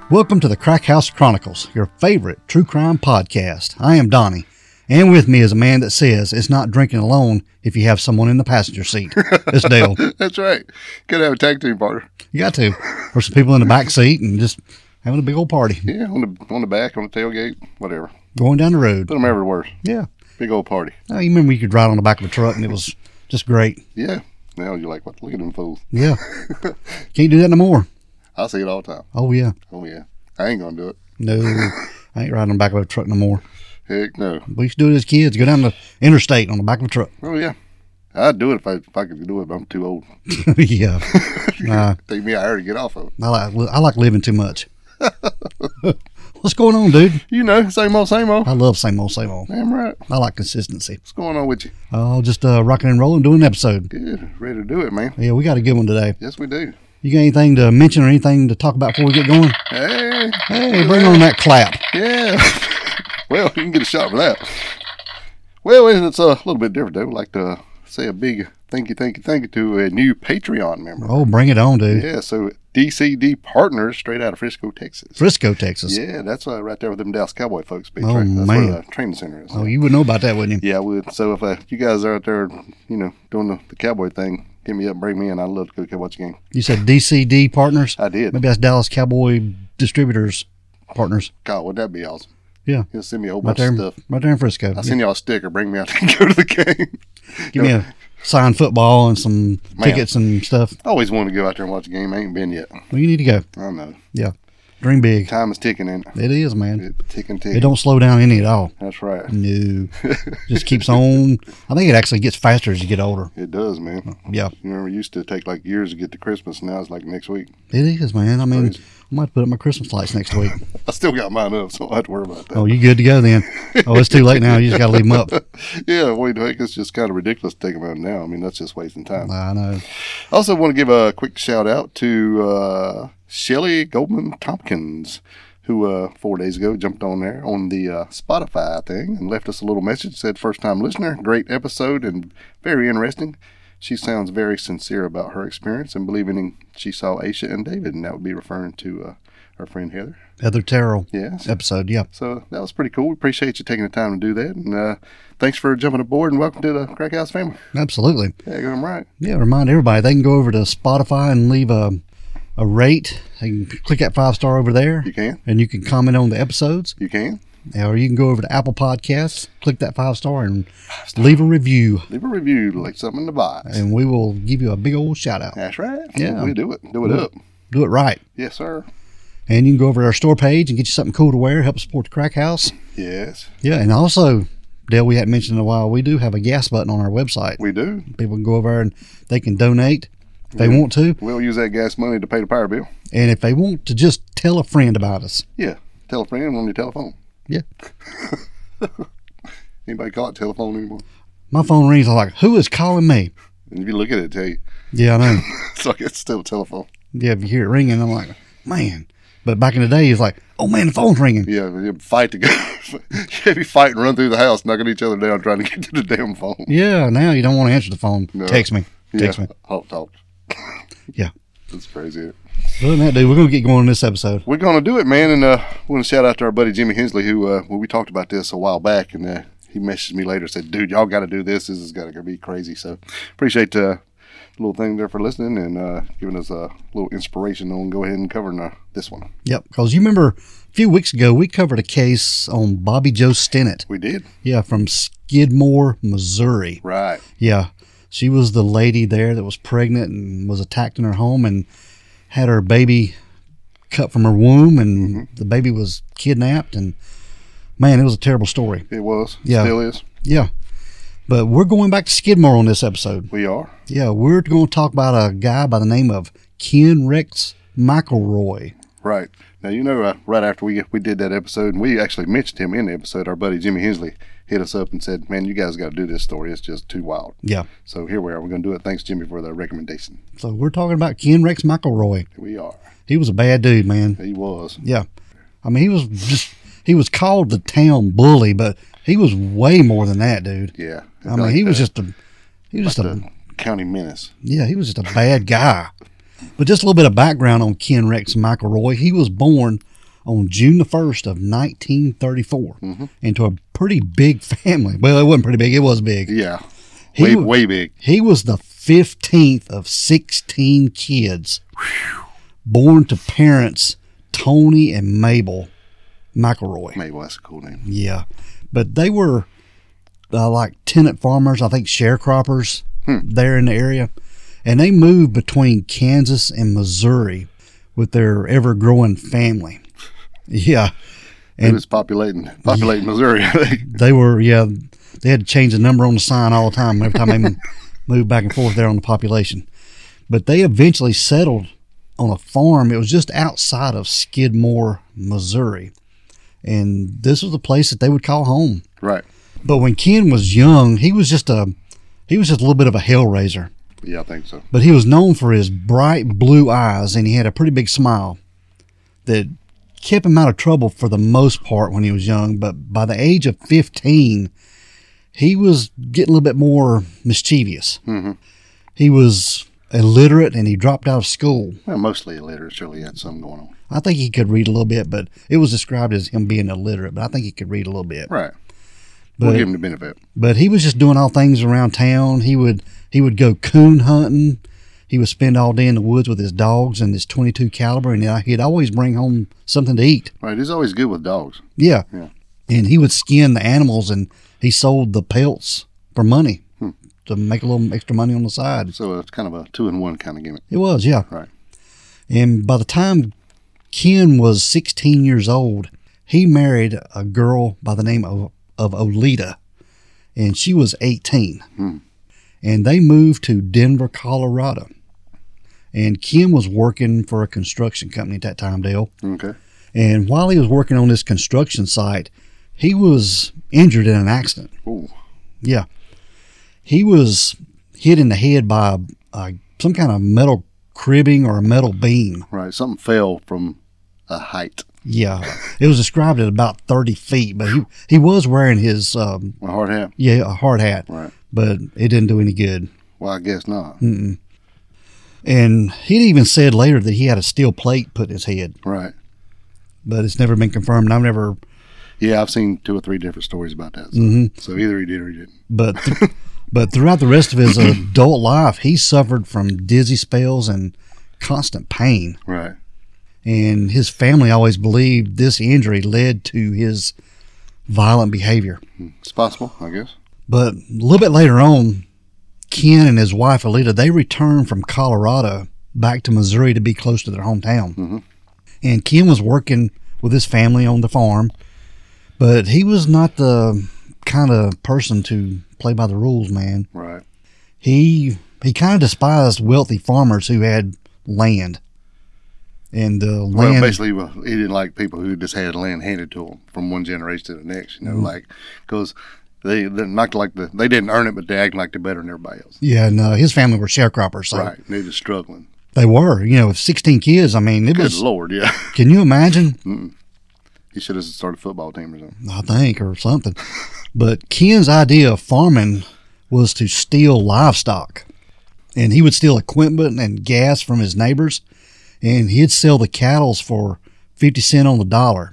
Welcome to the Crack House Chronicles, your favorite true crime podcast. I am Donnie, and with me is a man that says it's not drinking alone if you have someone in the passenger seat. It's Dale. That's right. Gotta have a tag team partner. You got to. Or some people in the back seat and just having a big old party. Yeah, on the back, on the tailgate, whatever. Going down the road. Put them everywhere. Yeah. Big old party. Oh, you remember you could ride on the back of a truck and it was just great. Yeah. Now you're like, what? Look at them fools. Yeah. Can't do that no more. I see it all the time. Oh, yeah. Oh, yeah. I ain't gonna do it. No, I ain't riding on the back of a truck no more. Heck no. We used to do it as kids. Go down the interstate on the back of a truck. Oh, yeah. I'd do it if I could do it, but I'm too old. Yeah. Take me an hour to get off of it. I like living too much. What's going on, dude? You know, same old, same old. I love same old, same old. Damn right. I like consistency. What's going on with you? Oh, just rocking and rolling, doing an episode. Good. Ready to do it, man. Yeah, we got a good one today. Yes, we do. You got anything to mention or anything to talk about before we get going? Hey, bring on that clap. Yeah. Well, you can get a shot for that. Well, it's a little bit different, though. I'd like to say a big thank you to a new Patreon member. Oh, bring it on, dude. Yeah, so DCD Partners, straight out of Frisco, Texas. Frisco, Texas. Yeah, that's right there with them Dallas Cowboy folks. Oh, that's man. where the training center is. Oh, you would know about that, wouldn't you? Yeah, I would. So if you guys are out there, doing the Cowboy thing, give me up, bring me in. I'd love to go watch a game. You said DCD Partners? I did. Maybe that's Dallas Cowboy Distributors Partners. God, would that be awesome? Yeah. He'll send me a whole bunch of stuff. Right there in Frisco. I'll send y'all a sticker. Bring me out to go to the game. Give me a signed football and some tickets and stuff. I always wanted to go out there and watch a game. I ain't been yet. Well, you need to go. I know. Yeah. Dream big. Time is ticking, ain't it? It is, man. It's ticking. It don't slow down any at all. That's right. No. Just keeps on. I think it actually gets faster as you get older. It does, man. Yeah. You remember, it used to take like years to get to Christmas. Now it's like next week. It is, man. I mean, Crazy. I might put up my Christmas lights next week. I still got mine up, so I don't have to worry about that. Oh, you good to go then? Oh, it's too late now. You just got to leave them up. Yeah, wait, heck, it's just kind of ridiculous to take them out now. I mean, that's just wasting time. I know. I also want to give a quick shout out to Shelly Goldman Tompkins, who 4 days ago jumped on there on the Spotify thing and left us a little message. Said, first time listener, great episode and very interesting. She sounds very sincere about her experience and believing she saw Aisha and David, and that would be referring to our friend Heather. Heather Terrell Yes. episode, yeah. So that was pretty cool. We appreciate you taking the time to do that. And thanks for jumping aboard and welcome to the Crack House family. Absolutely. Yeah, going right. Yeah, remind everybody, they can go over to Spotify and leave a rate. They can click that 5-star over there. You can. And you can comment on the episodes. You can. Or you can go over to Apple Podcasts, click that 5-star, and leave a review. Leave a review, like something in the box. And we will give you a big old shout out. That's right. Yeah. We do it. Do it up. Do it right. Yes, sir. And you can go over to our store page and get you something cool to wear, help support the Crack House. Yes. Yeah, and also, Dale, we hadn't mentioned in a while, we do have a gas button on our website. We do. People can go over there and they can donate if they want to. We'll use that gas money to pay the power bill. And if they want to just tell a friend about us. Yeah. Tell a friend on your telephone. Yeah. Anybody call it telephone anymore? My phone rings, I'm like, who is calling me? And if you look at it, it tell you. Yeah, I know. It's like it's still a telephone. Yeah, if you hear it ringing, I'm like, man. But back in the day, it's like, oh man, the phone's ringing. Yeah, you'd fight to go. You'd be fighting, run through the house, knocking each other down, trying to get to the damn phone. Yeah, now you don't want to answer the phone. No. Text me. Text me. Talk. Yeah. That's crazy. Other than that, dude, we're going to get going on this episode. We're going to do it, man, and we're going to shout out to our buddy Jimmy Hensley, who we talked about this a while back, and he messaged me later, said, dude, y'all got to do this. This is going to be crazy. So appreciate the little thing there for listening and giving us a little inspiration on go ahead and covering this one. Yep, because you remember a few weeks ago, we covered a case on Bobby Joe Stinnett. We did. Yeah, from Skidmore, Missouri. Right. Yeah, she was the lady there that was pregnant and was attacked in her home and had her baby cut from her womb, and the baby was kidnapped, and man, it was a terrible story. It was. Yeah. Still is. Yeah. But we're going back to Skidmore on this episode. We are. Yeah, we're going to talk about a guy by the name of Ken Rex McElroy. Right. Now, you know, right after we did that episode, and we actually mentioned him in the episode, our buddy Jimmy Hensley hit us up and said, man, you guys got to do this story. It's just too wild. Yeah. So here we are. We're going to do it. Thanks, Jimmy, for the recommendation. So we're talking about Ken Rex McElroy. Here we are. He was a bad dude, man. He was. Yeah. I mean, he was called the town bully, but he was way more than that, dude. Yeah. I mean, he was just a county menace. Yeah, he was just a bad guy. But just a little bit of background on Ken Rex McElroy. He was born on June the 1st of 1934 into a pretty big family. Well, it wasn't pretty big. It was big. Yeah. He Way big. He was the 15th of 16 kids born to parents Tony and Mabel McElroy. Mabel, that's a cool name. Yeah. But they were like tenant farmers, I think sharecroppers there in the area. And they moved between Kansas and Missouri with their ever-growing family. Yeah. It was populating Missouri. They were, they had to change the number on the sign all the time every time they moved back and forth there on the population. But they eventually settled on a farm. It was just outside of Skidmore, Missouri. And this was the place that they would call home. Right. But when Ken was young, he was just a little bit of a hellraiser. Yeah, I think so. But he was known for his bright blue eyes, and he had a pretty big smile that kept him out of trouble for the most part when he was young. But by the age of 15, he was getting a little bit more mischievous. Mm-hmm. He was illiterate, and he dropped out of school. Well, mostly illiterate. Surely he had something going on. I think he could read a little bit, but it was described as him being illiterate. But I think he could read a little bit. Right. We'll give him the benefit. But he was just doing all things around town. He would go coon hunting. He would spend all day in the woods with his dogs and his .22 caliber, and he'd always bring home something to eat. Right. He's always good with dogs. Yeah. And he would skin the animals, and he sold the pelts for money to make a little extra money on the side. So it's kind of a 2-in-1 kind of gimmick. It was, yeah. Right. And by the time Ken was 16 years old, he married a girl by the name of Oleta, and she was 18. And they moved to Denver, Colorado. And Ken was working for a construction company at that time, Dale. Okay. And while he was working on this construction site, he was injured in an accident. Ooh. Yeah. He was hit in the head by some kind of metal cribbing or a metal beam. Right. Something fell from a height. Yeah. It was described at about 30 feet, but he was wearing his... a hard hat? Yeah, a hard hat. Right. But it didn't do any good. Well, I guess not. Mm-mm. And he'd even said later that he had a steel plate put in his head. Right. But it's never been confirmed. I've never... Yeah, I've seen 2 or 3 different stories about that. So, so either he did or he didn't. But throughout the rest of his adult life, he suffered from dizzy spells and constant pain. Right. And his family always believed this injury led to his violent behavior. It's possible, I guess. But a little bit later on, Ken and his wife, Oleta, they returned from Colorado back to Missouri to be close to their hometown. And Ken was working with his family on the farm, but he was not the kind of person to play by the rules, man. Right. He kind of despised wealthy farmers who had land. And land... Well, basically, he didn't like people who just had land handed to them from one generation to the next, like, because they're not like they didn't earn it, but they act like they're better than everybody else. Yeah, no, his family were sharecroppers. So right, they're just struggling. They were, with 16 kids. I mean, Good Lord, yeah. Can you imagine? He should have started a football team or something. I think, or something. But Ken's idea of farming was to steal livestock. And he would steal equipment and gas from his neighbors, and he'd sell the cattle for 50 cents on the dollar.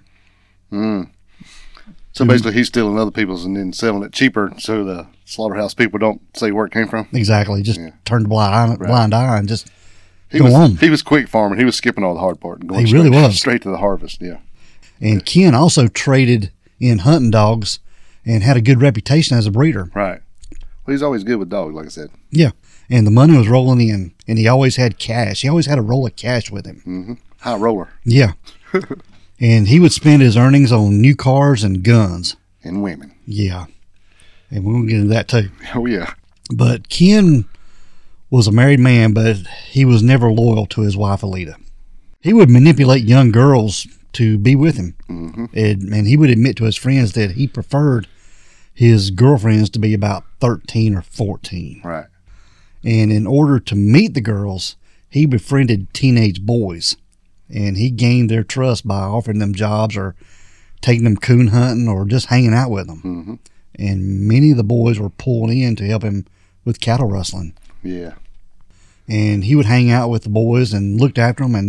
So basically, he's stealing other people's and then selling it cheaper so the slaughterhouse people don't say where it came from? Exactly. Just turn a blind eye and just He was quick farming. He was skipping all the hard part and going straight to the harvest. Yeah. And Ken also traded in hunting dogs and had a good reputation as a breeder. Right. Well, he's always good with dogs, like I said. Yeah. And the money was rolling in, and he always had cash. He always had a roll of cash with him. High roller. Yeah. And he would spend his earnings on new cars and guns. And women. Yeah. And we're going to get into that too. Oh, yeah. But Ken was a married man, but he was never loyal to his wife, Oleta. He would manipulate young girls to be with him. And he would admit to his friends that he preferred his girlfriends to be about 13 or 14. Right. And in order to meet the girls, he befriended teenage boys. And he gained their trust by offering them jobs or taking them coon hunting or just hanging out with them. And many of the boys were pulled in to help him with cattle rustling. Yeah. And he would hang out with the boys and looked after them and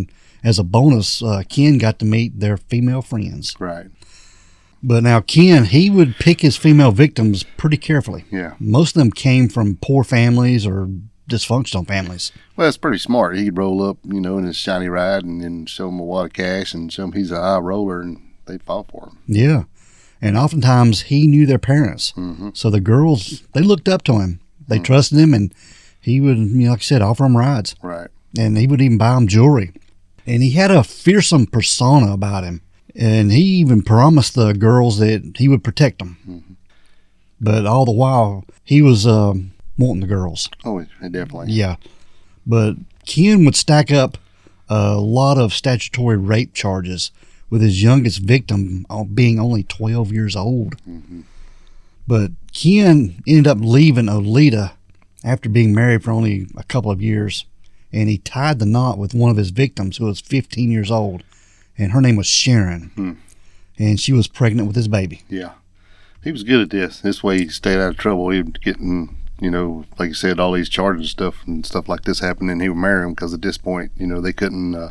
as a bonus, Ken got to meet their female friends. Right. But now Ken, he would pick his female victims pretty carefully. Yeah. Most of them came from poor families or dysfunctional families. Well, it's pretty smart. He'd roll up, in his shiny ride and then show him a wad of cash and show him he's a high roller, and they'd fall for him. Yeah. And oftentimes he knew their parents. Mm-hmm. So the girls, they looked up to him. They trusted him, and he would, like I said, offer them rides. Right. And he would even buy them jewelry. And he had a fearsome persona about him. And he even promised the girls that he would protect them. Mm-hmm. But all the while, he was wanting the girls. Oh, definitely. Yeah. But Ken would stack up a lot of statutory rape charges, with his youngest victim being only 12 years old. Mm-hmm. But Ken ended up leaving Oleta after being married for only a couple of years. And he tied the knot with one of his victims, who was 15 years old. And her name was Sharon. And she was pregnant with his baby. Yeah. He was good at this. This way he stayed out of trouble. He was getting, like you said, all these charges and stuff like this happened, and he would marry him because at this point, they couldn't,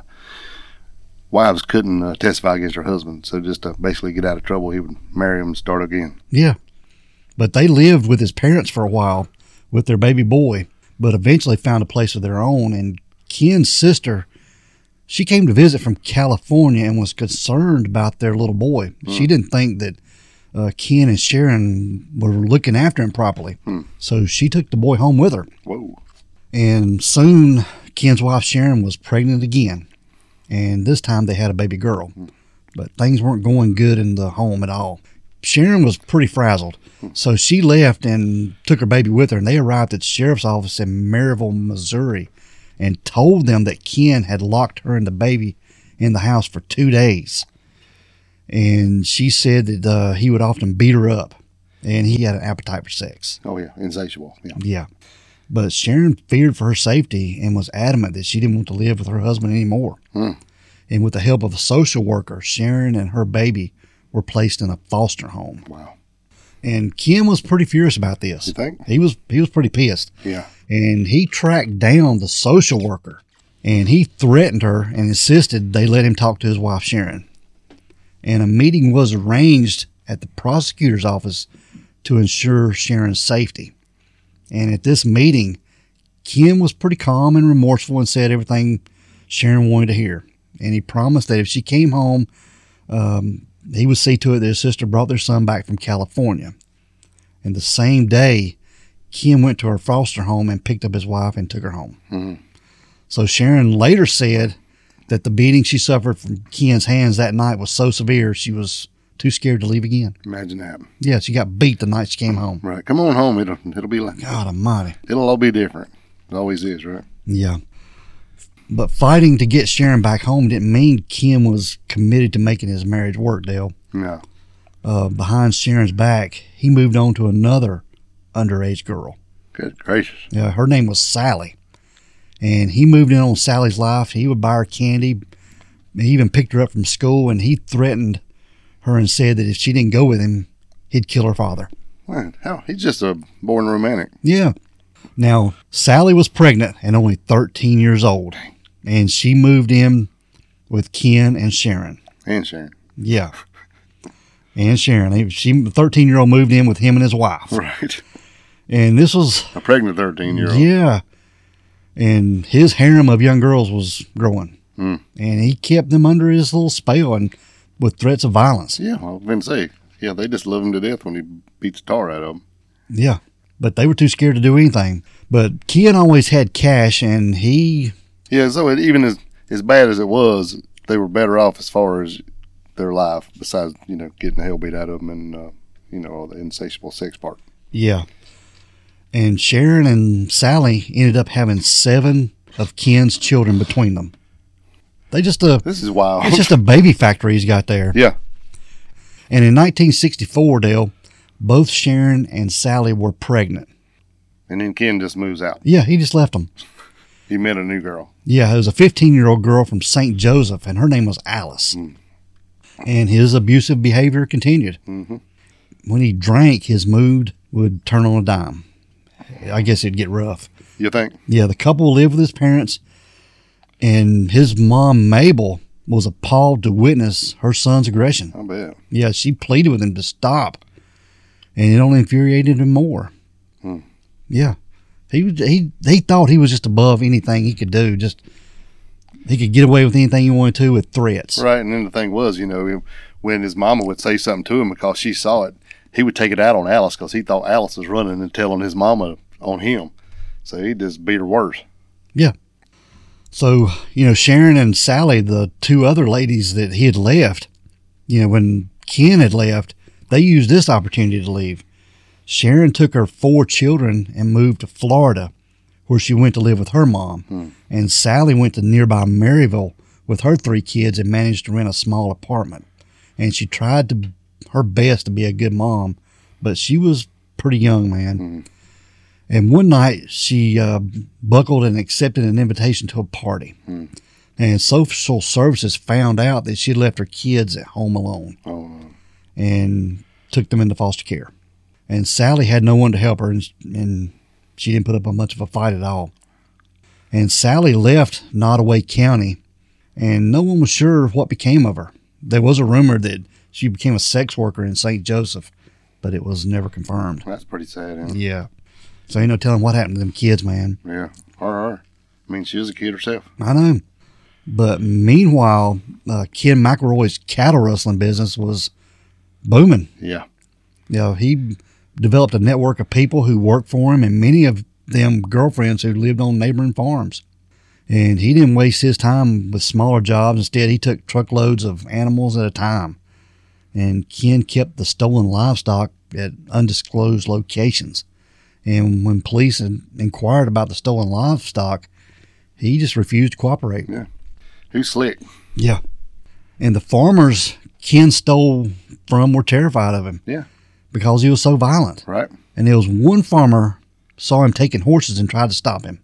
wives couldn't testify against her husband. So just to basically get out of trouble, he would marry him and start again. Yeah. But they lived with his parents for a while with their baby boy, but eventually found a place of their own. And Ken's sister, she came to visit from California and was concerned about their little boy. She didn't think that Ken and Sharon were looking after him properly. So she took the boy home with her. Whoa. And soon Ken's wife Sharon was pregnant again. And this time they had a baby girl. But things weren't going good in the home at all. Sharon was pretty frazzled. So she left and took her baby with her. And they arrived at the sheriff's office in Maryville, Missouri, and told them that Ken had locked her and the baby in the house for 2 days. And she said that he would often beat her up, and he had an appetite for sex. Oh, yeah, insatiable. Yeah. Yeah. But Sharon feared for her safety and was adamant that she didn't want to live with her husband anymore. And with the help of a social worker, Sharon and her baby were placed in a foster home. Wow. And Ken was pretty furious about this. You think? He was pretty pissed. Yeah. And he tracked down the social worker, and he threatened her and insisted they let him talk to his wife, Sharon. And a meeting was arranged at the prosecutor's office to ensure Sharon's safety. And at this meeting, Ken was pretty calm and remorseful and said everything Sharon wanted to hear. And he promised that if she came home, he would see to it that his sister brought their son back from California. And the same day, Ken went to her foster home and picked up his wife and took her home. So Sharon later said that the beating she suffered from Ken's hands that night was so severe she was too scared to leave again. Imagine that. Yeah, she got beat the night she came home. Right. Come on home. It'll be like God almighty. It'll all be different. It always is, right? Yeah. But fighting to get Sharon back home didn't mean Ken was committed to making his marriage work, Dale. No. Behind Sharon's back, he moved on to another underage girl. Good gracious. Yeah, her name was Sally. And he moved in on Sally's life. He would buy her candy. He even picked her up from school, and he threatened her and said that if she didn't go with him, he'd kill her father. Man, hell, he's just a born romantic. Yeah. Now, Sally was pregnant and only 13 years old. And she moved in with Ken and Sharon. And Sharon. Yeah. And Sharon. The 13-year-old moved in with him and his wife. Right. And this was... A pregnant 13-year-old. Yeah. And his harem of young girls was growing. And he kept them under his little spell and with threats of violence. Yeah, I was going to say. Yeah, they just love him to death when he beats the tar out of them. Yeah. But they were too scared to do anything. But Ken always had cash, and he... Yeah, so even as bad as it was, they were better off as far as their life, besides, getting the hell beat out of them and, all the insatiable sex part. Yeah. And Sharon and Sally ended up having 7 of Ken's children between them. This is wild. It's just a baby factory he's got there. Yeah. And in 1964, Dale, both Sharon and Sally were pregnant. And then Ken just moves out. Yeah, he just left them. He met a new girl. Yeah, it was a 15-year-old girl from St. Joseph, and her name was Alice. And his abusive behavior continued. When he drank, his mood would turn on a dime. I guess it'd get rough. You think? Yeah, the couple lived with his parents, And his mom, Mabel, was appalled to witness her son's aggression. I bet. Yeah, she pleaded with him to stop, and it only infuriated him more. Yeah, he thought he was just above anything he could do. Just he could get away with anything he wanted to with threats. Right, and then the thing was, when his mama would say something to him because she saw it, he would take it out on Alice because he thought Alice was running and telling his mama on him. So he just beat her worse. Yeah. So, Sharon and Sally, the two other ladies that he had left, when Ken had left, they used this opportunity to leave. Sharon took her 4 children and moved to Florida, where she went to live with her mom. And Sally went to nearby Maryville with her 3 kids and managed to rent a small apartment. And she tried her best to be a good mom, but she was pretty young, man. And one night she buckled and accepted an invitation to a party. And social services found out that she left her kids at home alone and took them into foster care. And Sally had no one to help her, and she didn't put up much of a fight at all. And Sally left Nottoway County, and no one was sure what became of her. There was a rumor that she became a sex worker in St. Joseph, but it was never confirmed. That's pretty sad, isn't it? Yeah. So ain't no telling what happened to them kids, man. Yeah, her. I mean, she was a kid herself. I know. But meanwhile, Ken McElroy's cattle rustling business was booming. Yeah. He developed a network of people who worked for him, and many of them girlfriends who lived on neighboring farms. And he didn't waste his time with smaller jobs. Instead, he took truckloads of animals at a time. And Ken kept the stolen livestock at undisclosed locations. And when police inquired about the stolen livestock, he just refused to cooperate. Yeah. Who's slick? Yeah. And the farmers Ken stole from were terrified of him. Yeah. Because he was so violent. Right. And there was one farmer saw him taking horses and tried to stop him.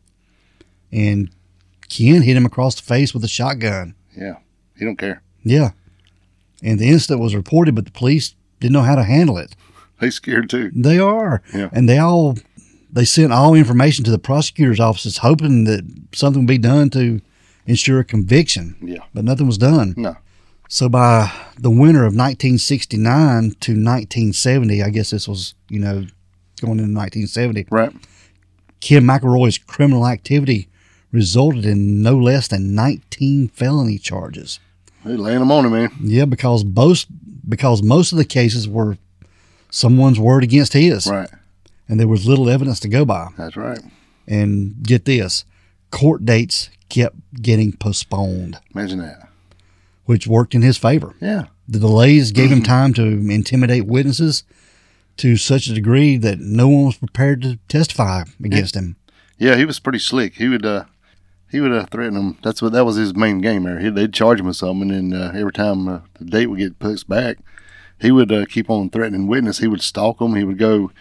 And Ken hit him across the face with a shotgun. Yeah. He don't care. Yeah. And the incident was reported, but the police didn't know how to handle it. They scared too. They are. Yeah. And they sent all information to the prosecutor's offices hoping that something would be done to ensure a conviction. Yeah. But nothing was done. No. So by the winter of 1969 to 1970, I guess this was, going into 1970. Right. Ken McElroy's criminal activity resulted in no less than 19 felony charges. They laying them on him, man. Yeah, because most of the cases were someone's word against his. Right. And there was little evidence to go by. That's right. And get this, court dates kept getting postponed. Imagine that. Which worked in his favor. Yeah. The delays gave him time to intimidate witnesses to such a degree that no one was prepared to testify against him. Yeah, he was pretty slick. He would threaten them. That was his main game there. They'd charge him with something, and then every time the date would get pushed back, he would keep on threatening witness. He would stalk them. He would go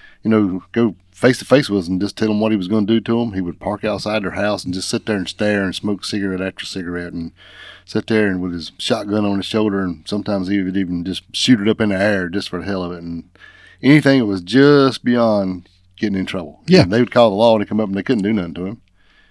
face to face with them and just tell them what he was going to do to them. He would park outside their house and just sit there and stare and smoke cigarette after cigarette and sit there and with his shotgun on his shoulder, and sometimes he would even just shoot it up in the air just for the hell of it. And anything that was just beyond getting in trouble. Yeah. And they would call the law and they come up and they couldn't do nothing to him.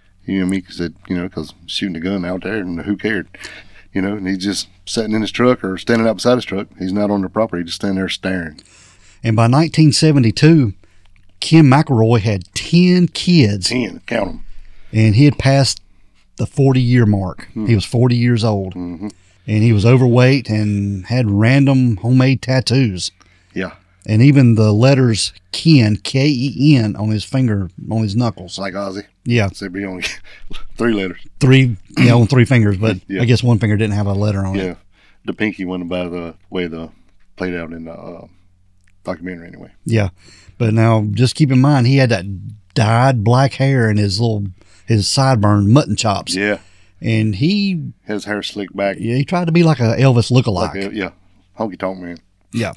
Because shooting a gun out there, and who cared? And he's just sitting in his truck or standing out beside his truck. He's not on the property, just standing there staring. And by 1972, Ken McElroy had 10 kids. 10, count them. And he had passed the 40-year mark. He was 40 years old. Mm-hmm. And he was overweight and had random homemade tattoos. Yeah. And even the letters Ken, K-E-N, on his finger, on his knuckles. Like Ozzy. Yeah. Except he only 3 letters. 3, on 3 fingers, but Yeah. I guess one finger didn't have a letter on it. Yeah. The pinky went by the way the played out in the documentary anyway. Yeah. But now, just keep in mind, he had that dyed black hair and his sideburn mutton chops. Yeah. And he His hair slicked back. he tried to be like a Elvis lookalike. Yeah. Honky tonk man. Yeah.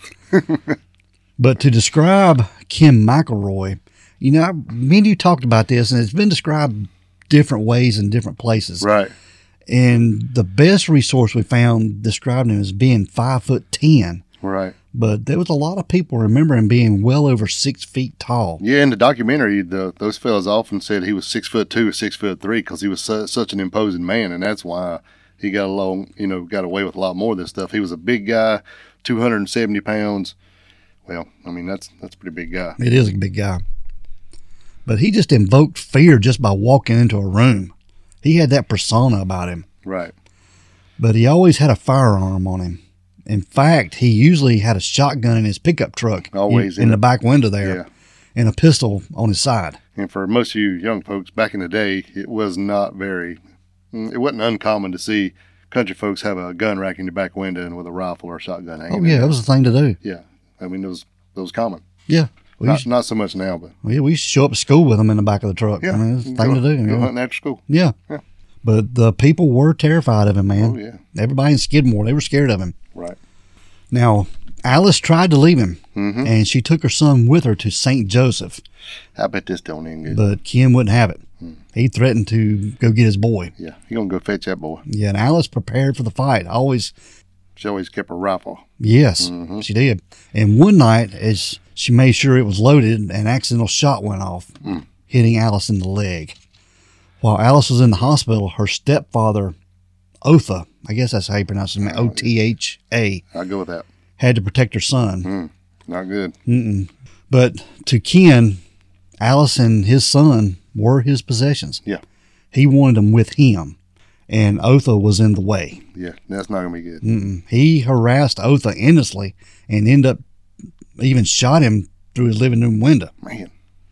But to describe Ken McElroy, me and you talked about this, and it's been described different ways in different places. Right. And the best resource we found described him as being 5'10". Right. But there was a lot of people remember him being well over 6 feet tall. Yeah, in the documentary, those fellas often said he was 6'2" or 6'3" because he was such an imposing man, and that's why he got got away with a lot more of this stuff. He was a big guy, 270 pounds. Well, I mean, that's a pretty big guy. It is a big guy. But he just invoked fear just by walking into a room. He had that persona about him. Right. But he always had a firearm on him. In fact, he usually had a shotgun in his pickup truck. Always in the back window there. Yeah. And a pistol on his side. And for most of you young folks, back in the day, it wasn't uncommon to see country folks have a gun rack in the back window and with a rifle or a shotgun hanging. Oh, yeah, that was the thing to do. Yeah. I mean, it was common. Yeah. Not so much now, but. Well, yeah, we used to show up at school with them in the back of the truck. Yeah. I mean, it was the thing to do. Go hunting after school. Yeah. Yeah. But the people were terrified of him, man. Oh, yeah. Everybody in Skidmore, they were scared of him. Right. Now, Alice tried to leave him, Mm-hmm. and she took her son with her to St. Joseph. I bet this don't end good. But Ken wouldn't have it. He threatened to go get his boy. Yeah, he gonna go fetch that boy. Yeah, and Alice prepared for the fight. She always kept her rifle. Yes, she did. And one night, as she made sure it was loaded, an accidental shot went off, hitting Alice in the leg. While Alice was in the hospital, her stepfather, Otha, I guess that's how you pronounce his name, Otha, I'll go with that. had to protect her son. Not good. But to Ken, Alice and his son were his possessions. Yeah. He wanted them with him, and Otha was in the way. Yeah, that's not gonna be good. He harassed Otha endlessly and ended up even shot him through his living room window. Man,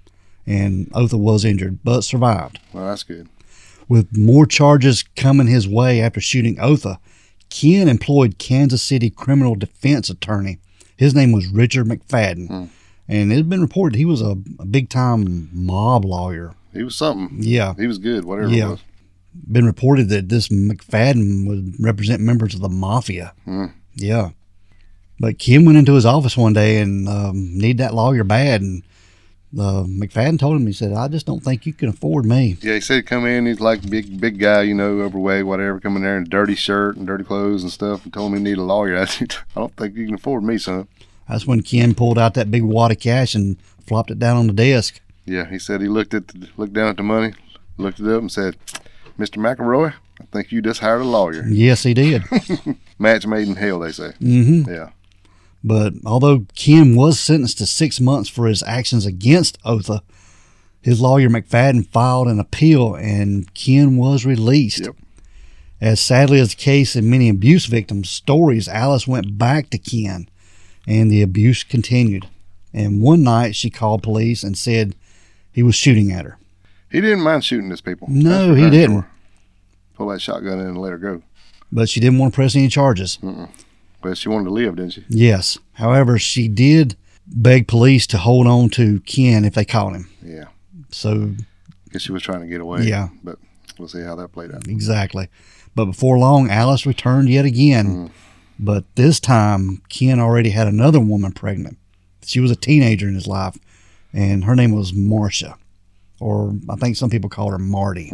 And Otha was injured, but survived. well, that's good. With more charges coming his way after shooting Otha, Ken employed Kansas City criminal defense attorney. His name was Richard McFadden. And it had been reported he was a big-time mob lawyer. He was something. Yeah. He was good, whatever Yeah. it was. Been reported that this McFadden would represent members of the mafia. Yeah. But Ken went into his office one day and needed that lawyer bad. And McFadden told him, he said, I just don't think you can afford me. Yeah, he said he'd come in, he's like big guy, overweight, whatever, coming there in a dirty shirt and dirty clothes and stuff, and told him he needed a lawyer. I said, I don't think you can afford me, son. That's when Ken pulled out that big wad of cash and flopped it down on the desk. Yeah, he said he looked down at the money, looked it up and said, Mr. McElroy, I think you just hired a lawyer. Yes, he did. Match made in hell, they say. Yeah. But although Ken was sentenced to 6 months for his actions against Otha, his lawyer McFadden filed an appeal and Ken was released. Yep. As sadly as the case in many abuse victims' stories, Alice went back to Ken and the abuse continued. And one night she called police and said he was shooting at her. He didn't mind shooting his people. No, That's for he darn didn't. sure. Pull that shotgun in and let her go. But she didn't want to press any charges. But she wanted to live, didn't she? Yes. However, she did beg police to hold on to Ken if they caught him. Yeah. So, Guess she was trying to get away. Yeah. But we'll see how that played out. exactly. But before long, Alice returned yet again. But this time, Ken already had another woman pregnant. She was a teenager in his life, and her name was Marcia, or I think some people called her Marty.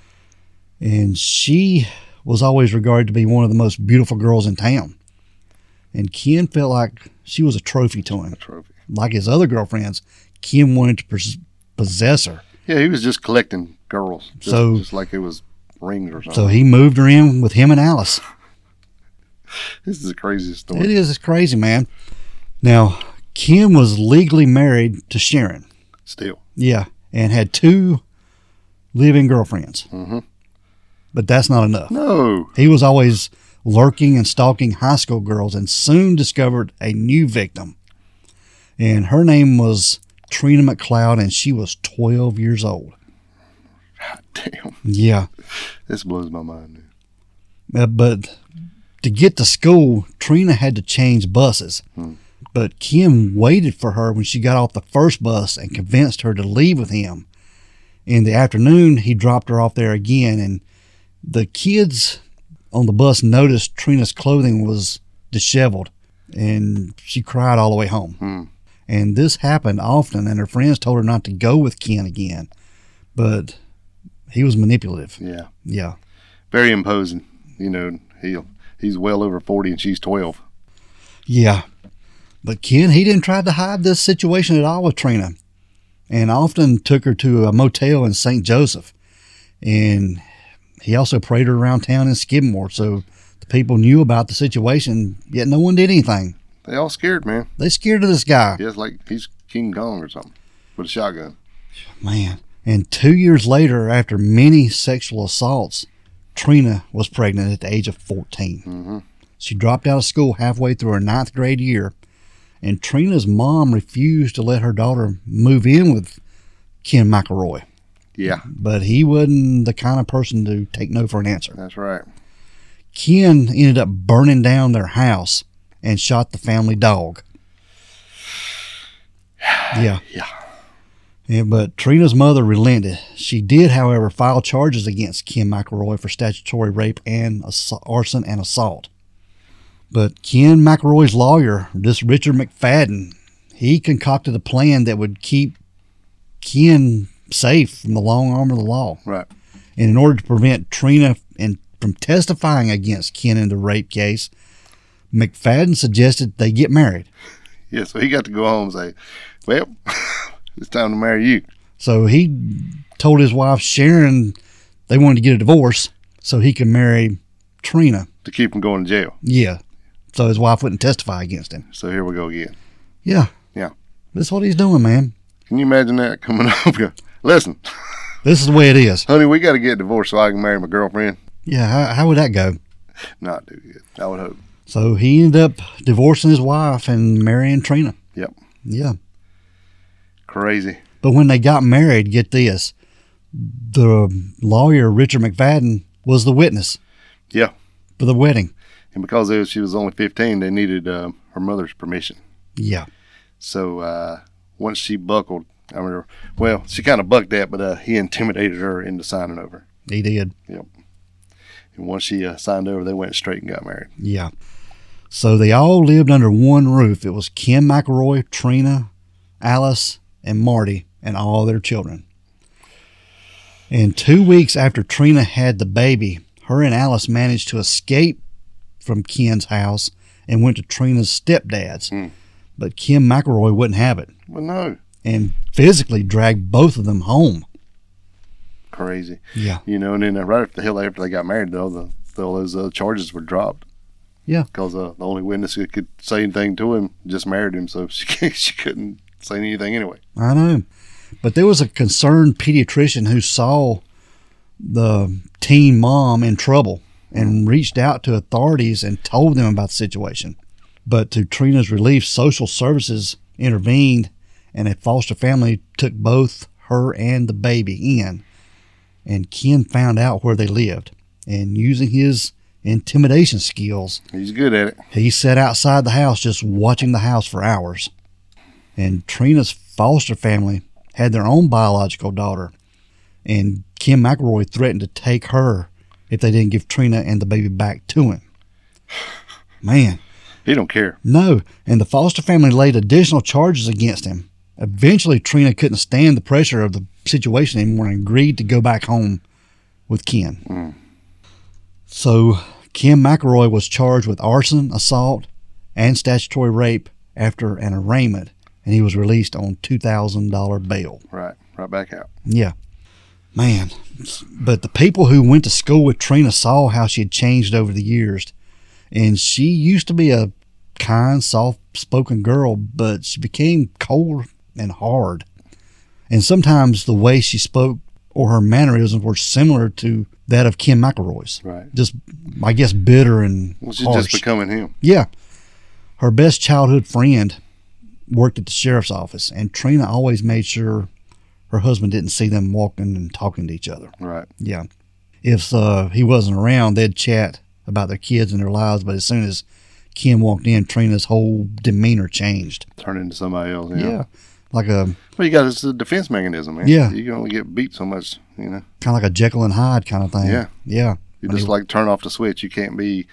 And she was always regarded to be one of the most beautiful girls in town. And Ken felt like she was a trophy to him. Trophy. Like his other girlfriends, Ken wanted to possess her. Yeah, he was just collecting girls. Just like it was rings or something. So he moved her in with him and Alice. This is the craziest story. It is. It's crazy, man. Now, Ken was legally married to Sharon. Still. Yeah. And had 2 live-in girlfriends. But that's not enough. No. He was always lurking and stalking high school girls and soon discovered a new victim. And her name was Trina McLeod, and she was 12 years old. God damn. Yeah. This blows my mind. But to get to school, Trina had to change buses. But Ken waited for her when she got off the first bus and convinced her to leave with him. In the afternoon, he dropped her off there again, and the kids on the bus noticed Trina's clothing was disheveled, and she cried all the way home. And this happened often, and her friends told her not to go with Ken again. But he was manipulative. Yeah. Yeah. Very imposing. He's well over 40 and she's 12. Yeah. But Ken, he didn't try to hide this situation at all with Trina, and often took her to a motel in St. Joseph. And he also paraded her around town in Skidmore, so the people knew about the situation, yet no one did anything. They all scared, man. They scared of this guy. Yeah, it's like he's King Kong or something with a shotgun. Man. And 2 years later, after many sexual assaults, Trina was pregnant at the age of 14. Mm-hmm. She dropped out of school halfway through her 9th grade year, and Trina's mom refused to let her daughter move in with Ken McElroy. Yeah, But he wasn't the kind of person to take no for an answer. that's right. Ken ended up burning down their house and shot the family dog. Yeah. Yeah. But Trina's mother relented. She did, however, file charges against Ken McElroy for statutory rape and arson and assault. But Ken McElroy's lawyer, this Richard McFadden, he concocted a plan that would keep Ken safe from the long arm of the law. Right. And in order to prevent Trina from testifying against Ken in the rape case, McFadden suggested they get married. Yeah, so he got to go home and say, well, it's time to marry you. So he told his wife Sharon they wanted to get a divorce so he could marry Trina. To keep him going to jail. Yeah. So his wife wouldn't testify against him. So here we go again. Yeah. Yeah. That's what he's doing, man. Can you imagine that coming up? Listen, This is the way it is. honey, we got to get divorced so I can marry my girlfriend. Yeah. How would that go? Not too good. I would hope. So he ended up divorcing his wife and marrying Trina. Yep. Yeah. Crazy. But when they got married, get this, the lawyer, Richard McFadden, was the witness Yeah. for the wedding. And because she was only 15, they needed her mother's permission. Yeah. So once she buckled, I remember, well, she kind of bucked that, but he intimidated her into signing over. He did. Yep. And once she signed over, they went straight and got married. Yeah. So they all lived under one roof. It was Ken McElroy, Trina, Alice, and Marty, and all their children. And 2 weeks after Trina had the baby, her and Alice managed to escape from Ken's house and went to Trina's stepdad's. But Ken McElroy wouldn't have it Well, no. and physically dragged both of them home. Crazy. Yeah. You know, and then right after they got married, though, all those charges were dropped. Yeah. Because the only witness who could say anything to him just married him, so she couldn't say anything anyway. I know. But there was a concerned pediatrician who saw the teen mom in trouble and reached out to authorities and told them about the situation. But to Trina's relief, social services intervened and a foster family took both her and the baby in. And Ken found out where they lived. And using his intimidation skills, He's good at it. he sat outside the house just watching the house for hours. And Trina's foster family had their own biological daughter. And Ken McElroy threatened to take her if they didn't give Trina and the baby back to him. Man. He don't care. No. And the foster family laid additional charges against him. Eventually, Trina couldn't stand the pressure of the situation anymore and agreed to go back home with Ken. So Ken McElroy was charged with arson, assault, and statutory rape after an arraignment, and he was released on $2,000 bail. Right back out. Yeah. Man. But the people who went to school with Trina saw how she had changed over the years. And she used to be a kind, soft-spoken girl, but she became cold and hard. And sometimes the way she spoke or her mannerisms were similar to that of Ken McElroy's. Right. Just, I guess, bitter and Well, she's harsh. just becoming him. Yeah. Her best childhood friend worked at the sheriff's office, and Trina always made sure her husband didn't see them walking and talking to each other. Right. Yeah. If he wasn't around, they'd chat about their kids and their lives, but as soon as Ken walked in, Trina's whole demeanor changed. Turn into somebody else. Yeah. Like a Well, you got it's a defense mechanism, man. Yeah. You can only get beat so much, you know. kind of like a Jekyll and Hyde kind of thing. Yeah. Yeah. You just like turn off the switch. You can't be,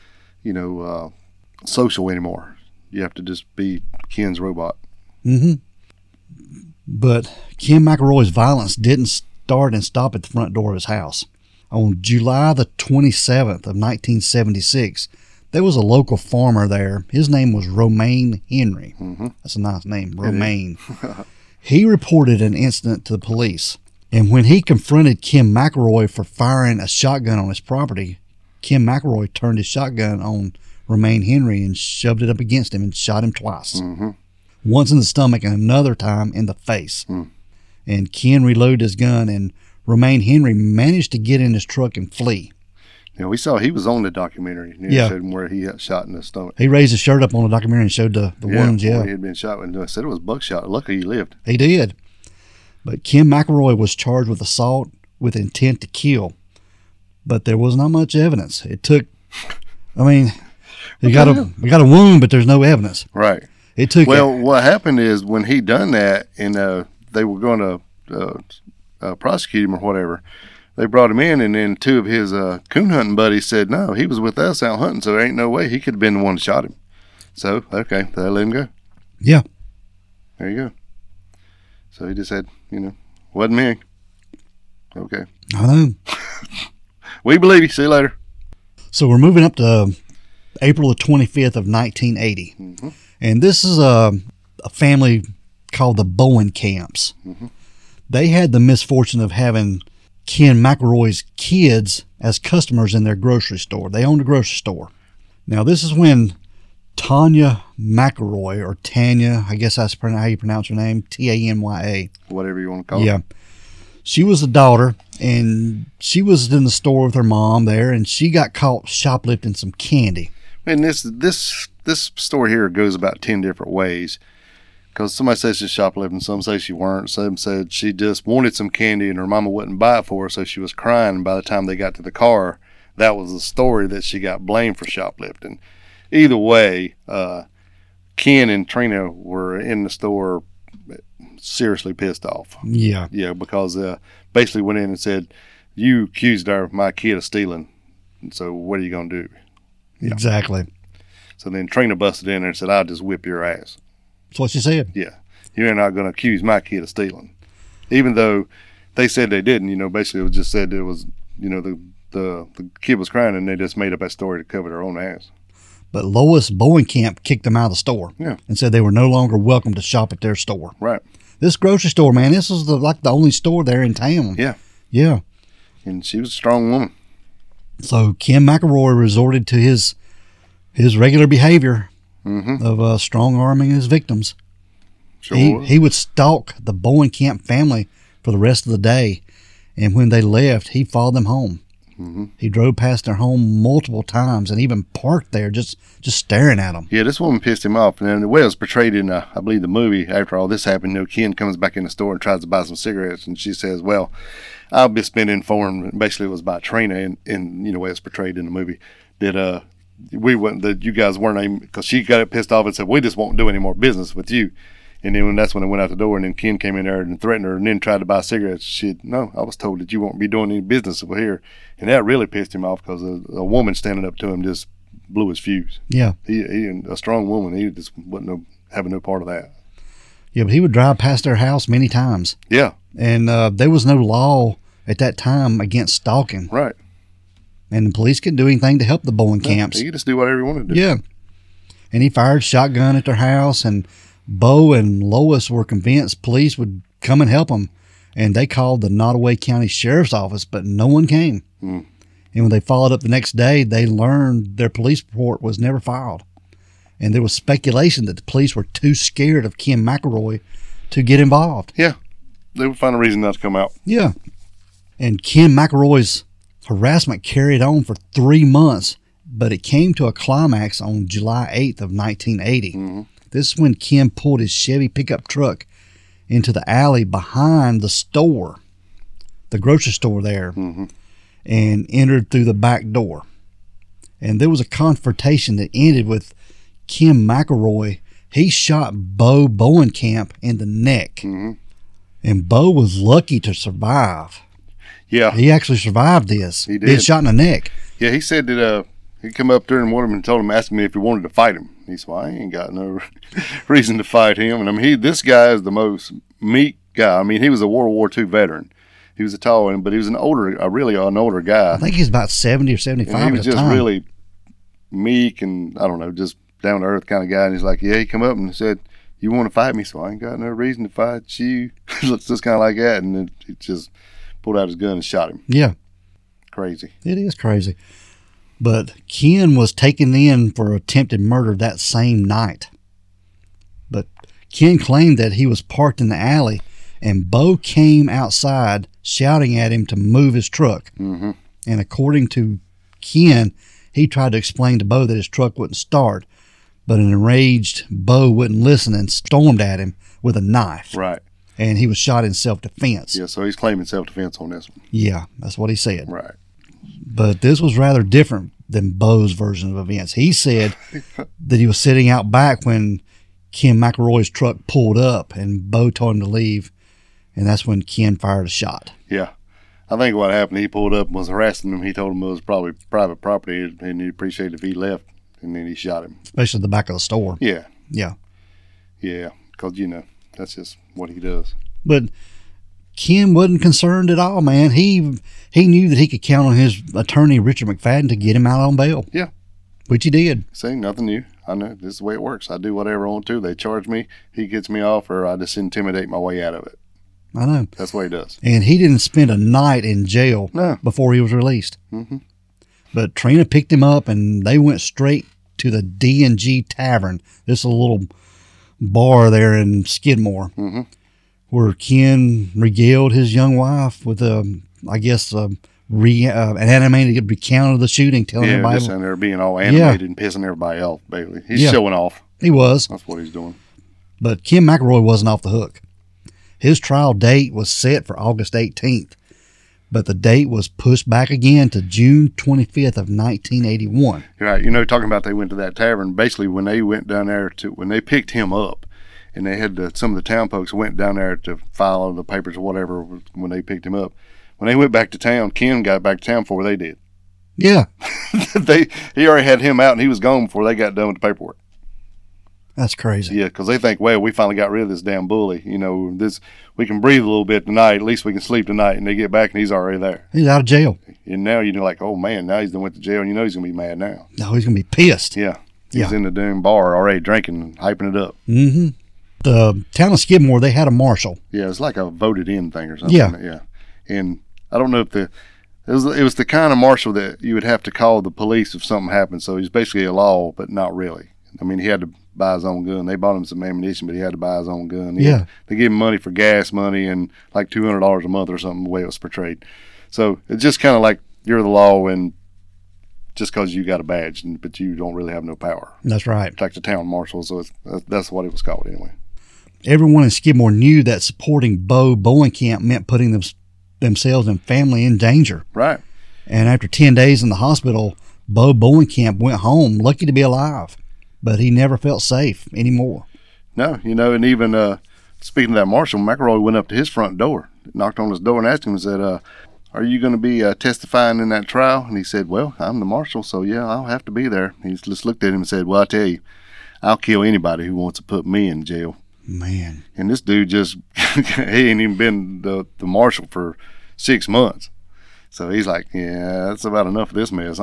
social anymore. You have to just be Ken's robot. Mm-hmm. But Ken McElroy's violence didn't start and stop at the front door of his house. On July the 27th of 1976, There was a local farmer there. His name was Romaine Henry. Mm-hmm. That's a nice name, Romaine. He reported an incident to the police. And when he confronted Kim McElroy for firing a shotgun on his property, Kim McElroy turned his shotgun on Romaine Henry and shoved it up against him and shot him twice. Mm-hmm. Once in the stomach and another time in the face. Mm. And Ken reloaded his gun, and Romaine Henry managed to get in his truck and flee. Yeah, we saw he was on the documentary. Yeah. Showed him where he got shot in the stomach. He raised his shirt up on the documentary and showed the wounds, where he had been shot. And I said it was buckshot. Luckily he lived. He did. But Kim McElroy was charged with assault with intent to kill. But there was not much evidence. It took, I mean, we got a wound, but there's no evidence. Right. It took. Well, what happened is when he done that, and they were going to prosecute him or whatever, they brought him in, and then two of his coon hunting buddies said, no, he was with us out hunting, so there ain't no way he could have been the one that shot him. So, okay, they let him go. Yeah. There you go. So he just said, wasn't me. Okay. I know. We believe you. See you later. So we're moving up to April the 25th of 1980. Mm-hmm. And this is a family called the Bowen Camps. Mm-hmm. They had the misfortune of having Ken McElroy's kids as customers in their grocery store. They owned a grocery store. Now, this is when Tanya McElroy, or Tanya, I guess that's how you pronounce her name, Tanya. Whatever you want to call it. Yeah. She was the daughter, and she was in the store with her mom there, and she got caught shoplifting some candy. And this story here goes about 10 different ways. Because somebody says she's shoplifting, some say she weren't, some said she just wanted some candy and her mama wouldn't buy it for her, so she was crying. And by the time they got to the car, that was the story that she got blamed for shoplifting. Either way, Ken and Trina were in the store seriously pissed off. Yeah. Yeah, because basically went in and said, you accused my kid of stealing, and so what are you going to do? Yeah. Exactly. So then Trina busted in there and said, I'll just whip your ass. That's what she said. Yeah. You're not going to accuse my kid of stealing. Even though they said they didn't, basically it was just said it was, the kid was crying and they just made up that story to cover their own ass. But Lois Bowenkamp kicked them out of the store. Yeah. And said they were no longer welcome to shop at their store. Right. This grocery store, man, this was the only store there in town. Yeah. Yeah. And she was a strong woman. So Kim McElroy resorted to his regular behavior Mm-hmm. of strong-arming his victims. Sure. He would stalk the Bowenkamp family for the rest of the day, and when they left, he followed them home. Mm-hmm. He drove past their home multiple times and even parked there just staring at them. Yeah, this woman pissed him off. And the way it was portrayed in, I believe, the movie, after all this happened, Ken comes back in the store and tries to buy some cigarettes, and she says, well, I'll be spending for him. Basically, it was by Trina, and the way it's portrayed in the movie, that you guys weren't even, because she got pissed off and said, we just won't do any more business with you. And then that's when it went out the door, and then Ken came in there and threatened her and then tried to buy cigarettes. She said, no, I was told that you won't be doing any business over here. And that really pissed him off because a woman standing up to him just blew his fuse. Yeah. He a strong woman, he just wasn't having no part of that. Yeah, but he would drive past their house many times. Yeah. And there was no law at that time against stalking. Right. And the police couldn't do anything to help the Bowenkamps. He could just do whatever he wanted to do. Yeah. And he fired shotgun at their house, and Bo and Lois were convinced police would come and help them. And they called the Nottoway County Sheriff's Office, but no one came. Mm. And when they followed up the next day, they learned their police report was never filed. And there was speculation that the police were too scared of Kim McElroy to get involved. Yeah. They would find a reason not to come out. Yeah. And Kim McElroy's harassment carried on for 3 months, but it came to a climax on July 8th of 1980. Mm-hmm. This is when Kim pulled his Chevy pickup truck into the alley behind the store, the grocery store there, Mm-hmm. and entered through the back door. And there was a confrontation that ended with Kim McElroy. He shot Bo Bowenkamp in the neck. Mm-hmm. And Bo was lucky to survive. Yeah. He actually survived this. He did. Being shot in the neck. Yeah, he said that he come up there and one of them told him, asking me if he wanted to fight him. He said, well, I ain't got no reason to fight him. And I mean, this guy is the most meek guy. I mean, he was a World War II veteran. He was a tall one, but he was really an older guy. I think he was about 70 or 75 And he was at the just time. really meek and, I don't know, just down to earth kind of guy. And he's like, yeah, he come up and said, you want to fight me? So I ain't got no reason to fight you. Looks just kind of like that. And he just pulled out his gun and shot him. Yeah. Crazy. It is crazy. But Ken was taken in for attempted murder that same night. But Ken claimed that he was parked in the alley and Bo came outside shouting at him to move his truck. Mm-hmm. And according to Ken, he tried to explain to Bo that his truck wouldn't start. But an enraged Bo wouldn't listen and stormed at him with a knife. Right. And he was shot in self-defense. Yeah, so he's claiming self-defense on this one. Yeah, that's what he said. Right. But this was rather different than Bo's version of events. He said that he was sitting out back when Ken McElroy's truck pulled up and Bo told him to leave, and that's when Ken fired a shot. Yeah. I think what happened, he pulled up and was harassing him. He told him it was probably private property and he'd appreciate it if he left, and then he shot him. Especially the back of the store. Yeah. Yeah. Yeah, because, that's just what he does. But Ken wasn't concerned at all, man. He knew that he could count on his attorney, Richard McFadden, to get him out on bail. Yeah. Which he did. See, nothing new. I know this is the way it works. I do whatever I want to. They charge me, he gets me off, or I just intimidate my way out of it. I know. That's the way he does. And he didn't spend a night in jail before he was released. Mm-hmm. But Trina picked him up, and they went straight to the D&G Tavern. This is a little bar there in Skidmore, where Ken regaled his young wife with an animated recount of the shooting, telling everybody. Just in there being all animated and pissing everybody off, basically. He's showing off. He was. That's what he's doing. But Ken McElroy wasn't off the hook. His trial date was set for August 18th, but the date was pushed back again to June 25th of 1981. Right. Talking about they went to that tavern, basically when they went down there when they picked him up, and they had some of the town folks went down there to file the papers or whatever when they picked him up. When they went back to town, Ken got back to town before they did. Yeah. He already had him out, and he was gone before they got done with the paperwork. That's crazy. Yeah, because they think, well, we finally got rid of this damn bully. We can breathe a little bit tonight. At least we can sleep tonight. And they get back, and he's already there. He's out of jail. And now like, oh, man, now he's done went to jail, and he's going to be mad now. No, he's going to be pissed. Yeah. He's in the damn bar already drinking and hyping it up. Mm-hmm. The town of Skidmore, they had a marshal. Yeah, it's like a voted-in thing or something. Yeah. And I don't know if it was the kind of marshal that you would have to call the police if something happened. So he's basically a law, but not really. I mean, he had to buy his own gun. They bought him some ammunition, but he had to buy his own gun. They gave him money for gas money and like $200 a month or something, the way it was portrayed. So it's just kind of like you're the law, and just because you got a badge, but you don't really have no power. That's right. It's like the town marshal, so that's what it was called anyway. Everyone in Skidmore knew that supporting Bo Bowenkamp meant putting themselves and family in danger. Right. And after 10 days in the hospital, Bo Bowenkamp went home, lucky to be alive. But he never felt safe anymore. No, and even speaking of that marshal, McElroy went up to his front door, knocked on his door and asked him, said, are you going to be testifying in that trial? And he said, well, I'm the marshal, so yeah, I'll have to be there. He just looked at him and said, well, I tell you, I'll kill anybody who wants to put me in jail. Man. And this dude just, he ain't even been the marshal for 6 months. So he's like, yeah, that's about enough of this mess.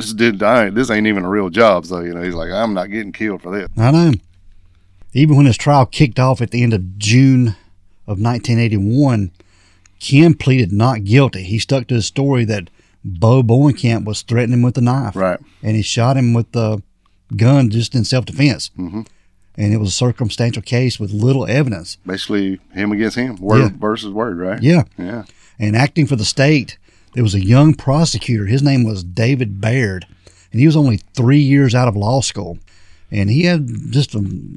This ain't even a real job. So, he's like, I'm not getting killed for this. I know. Even when his trial kicked off at the end of June of 1981, Ken pleaded not guilty. He stuck to his story that Bo Bowenkamp was threatening him with a knife. Right. And he shot him with the gun just in self-defense. Mm-hmm. And it was a circumstantial case with little evidence. Basically, him against him, word versus word, right? Yeah. Yeah. And acting for the state, there was a young prosecutor. His name was David Baird, and he was only 3 years out of law school. And he had just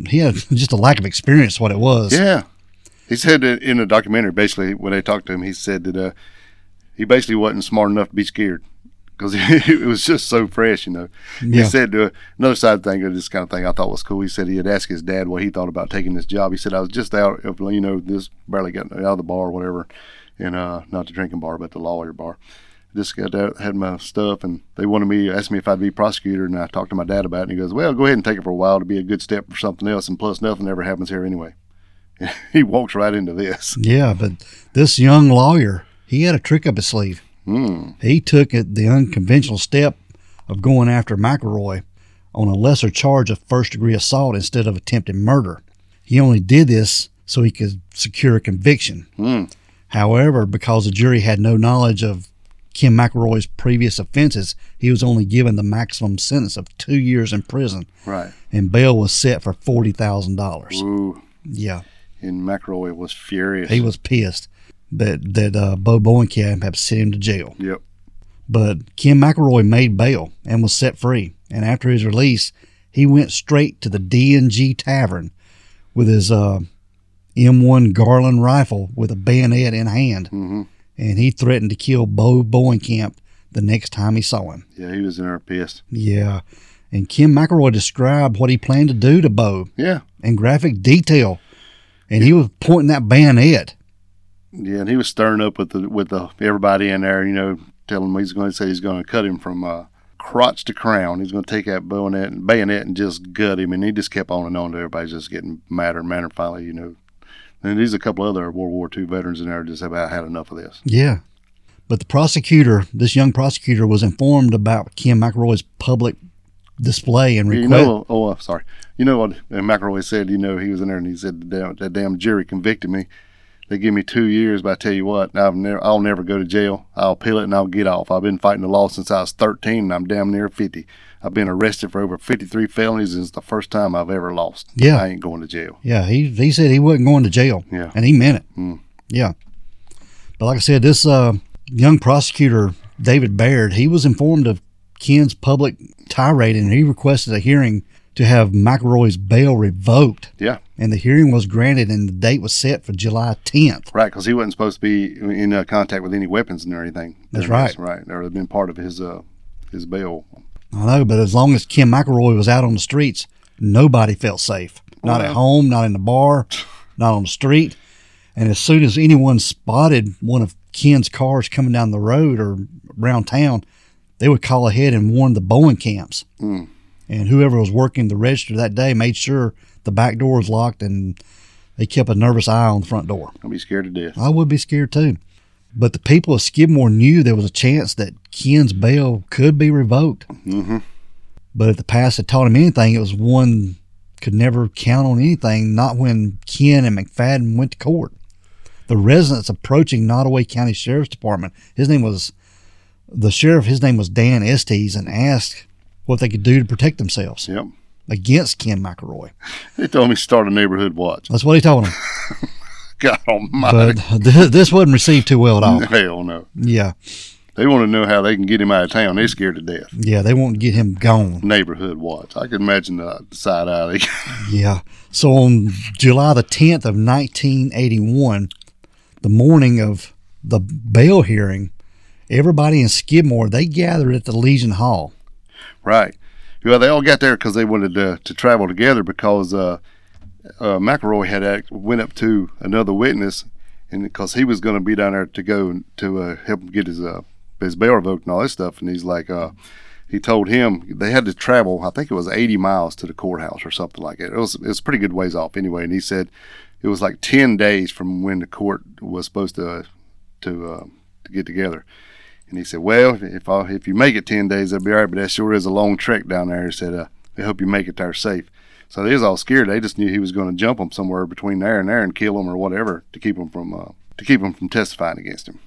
a lack of experience, what it was. Yeah. He said that in a documentary, basically, when they talked to him, he said that he basically wasn't smart enough to be scared because it was just so fresh, Yeah. He said another side thing of this kind of thing I thought was cool. He said he had asked his dad what he thought about taking this job. He said, I was just out of, this barely got out of the bar or whatever, and not the drinking bar, but the lawyer bar. Just got out, had my stuff, and they asked me if I'd be prosecutor, and I talked to my dad about it, and he goes, well, go ahead and take it for a while to be a good step for something else, and plus nothing ever happens here anyway. He walks right into this. Yeah, but this young lawyer, he had a trick up his sleeve. He took the unconventional step of going after McElroy. on a lesser charge of first-degree assault instead of attempted murder. He only did this so he could secure a conviction. However, because the jury had no knowledge of Ken McElroy's previous offenses, he was only given the maximum sentence of 2 years in prison. Right. And bail was set for $40,000. Ooh. Yeah. And McElroy was furious. He was pissed that Bo Bowenkamp had sent him to jail. Yep. But Ken McElroy made bail and was set free. And after his release, he went straight to the D&G Tavern with his M1 Garland rifle with a bayonet in hand. Mm-hmm. And he threatened to kill Bo Bowenkamp the next time he saw him. Yeah, he was in there pissed. Yeah. And Ken McElroy described what he planned to do to Bo. Yeah. In graphic detail. And he was pointing that bayonet. Yeah, and he was stirring up with the everybody in there, you know, telling him he's going to cut him from crotch to crown. He's going to take that bayonet and just gut him. And he just kept on and on to everybody just getting madder and madder. Finally, you know. And there's a couple other World War II veterans in there just about had enough of this. Yeah. But the prosecutor, this young prosecutor, was informed about Ken McElroy's public display and request. Sorry. You know what McElroy said? You know, he was in there and he said, that damn jury convicted me. They give me 2 years, but I tell you what, I'll never go to jail. I'll appeal it and I'll get off. I've been fighting the law since I was 13 and I'm damn near 50. I've been arrested for over 53 felonies and it's the first time I've ever lost. Yeah. I ain't going to jail. Yeah, he said he wasn't going to jail. Yeah. And he meant it. Mm. Yeah. But like I said, this young prosecutor, David Baird, he was informed of Ken's public tirade and he requested a hearing to have McElroy's bail revoked. Yeah. And the hearing was granted and the date was set for July 10th. Right, because he wasn't supposed to be in contact with any weapons or anything. That's right. Right. Or have been part of his bail. I know, but as long as Ken McElroy was out on the streets, nobody felt safe. Not at home, not in the bar, not on the street. And as soon as anyone spotted one of Ken's cars coming down the road or around town, they would call ahead and warn the Bowenkamps. Mm. And whoever was working the register that day made sure the back door was locked and they kept a nervous eye on the front door. I'd be scared to death. I would be scared too. But the people of Skidmore knew there was a chance that Ken's bail could be revoked. Mm-hmm. But if the past had taught him anything, it was one could never count on anything, not when Ken and McFadden went to court. The residents approaching Nottoway County Sheriff's Department, his name was Dan Estes, and asked what they could do to protect themselves against Ken McElroy. They told me to start a neighborhood watch. That's what he told them. God almighty. But this wasn't received too well at all. Hell no. Yeah. They want to know how they can get him out of town. They're scared to death. Yeah, they want to get him gone. Neighborhood watch. I can imagine the side eye. Yeah. So on July the 10th of 1981, the morning of the bail hearing, everybody in Skidmore, they gathered at the Legion Hall. Right. Well, they all got there because they wanted to travel together because McElroy had went up to another witness, and because he was going to be down there to go to help him get his bail revoked and all this stuff, and he's like, he told him they had to travel, I think it was 80 miles to the courthouse or something like it. It was pretty good ways off anyway, and he said it was like 10 days from when the court was supposed to get together. And he said, well, if you make it 10 days, that'll be all right, but that sure is a long trek down there. He said, I hope you make it there safe. So they was all scared. They just knew he was going to jump them somewhere between there and kill them or whatever to keep them from testifying against him.